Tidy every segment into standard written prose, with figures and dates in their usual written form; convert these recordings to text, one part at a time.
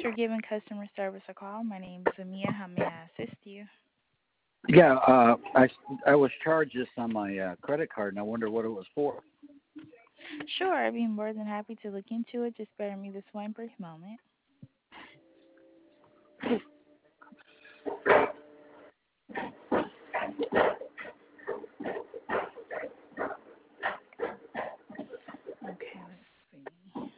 for giving customer service a call. My name is Amia. How may I assist you? Yeah, I was charged this on my credit card, and I wonder what it was for. Sure, I'd be more than happy to look into it. Just bear me this one brief moment. Okay, let's see.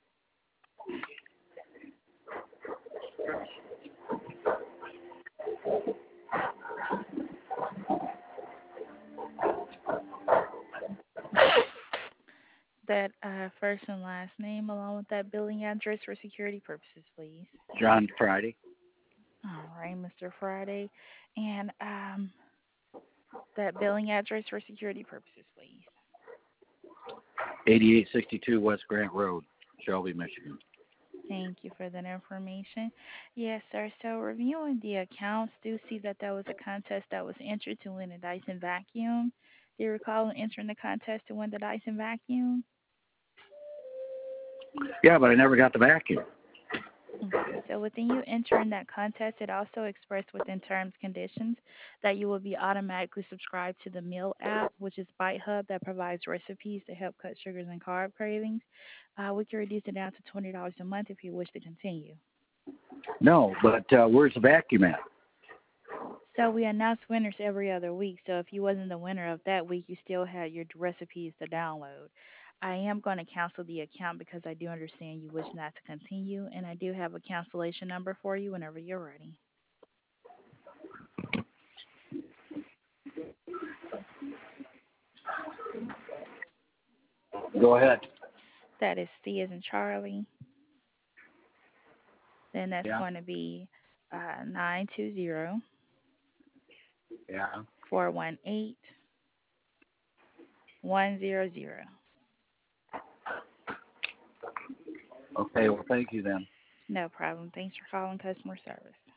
That first and last name along with that billing address for security purposes, please. John Friday, All right, Mr. Friday. And that billing address for security purposes, please. 8862 West Grant Road, Shelby, Michigan. Thank you for that information. Yes, sir. So reviewing the accounts, do see that there was a contest that was entered to win a Dyson vacuum. Do you recall entering the contest to win the Dyson vacuum? Yeah, but I never got the vacuum. Okay, so within you entering that contest, it also expressed within terms conditions that you will be automatically subscribed to the Meal app, which is Bite Hub that provides recipes to help cut sugars and carb cravings. We can reduce it down to $20 a month if you wish to continue. No, but where's the vacuum at? So we announce winners every other week. So if you wasn't the winner of that week, you still had your recipes to download. I am going to cancel the account because I do understand you wish not to continue, and I do have a cancellation number for you whenever you're ready. Go ahead. That is C as in Charlie. Then that's Yeah. going to be 920 Yeah. 418 100. Okay, well, thank you then. No problem. Thanks for calling customer service.